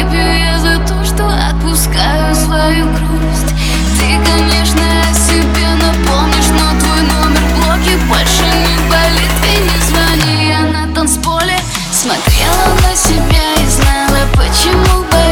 выпью я за то, что отпускаю свою грусть. Ты, конечно, о себе напомнишь, но твой номер в блоке больше не болит. И не звони, я на танцполе смотрела на себя и знала, почему болит.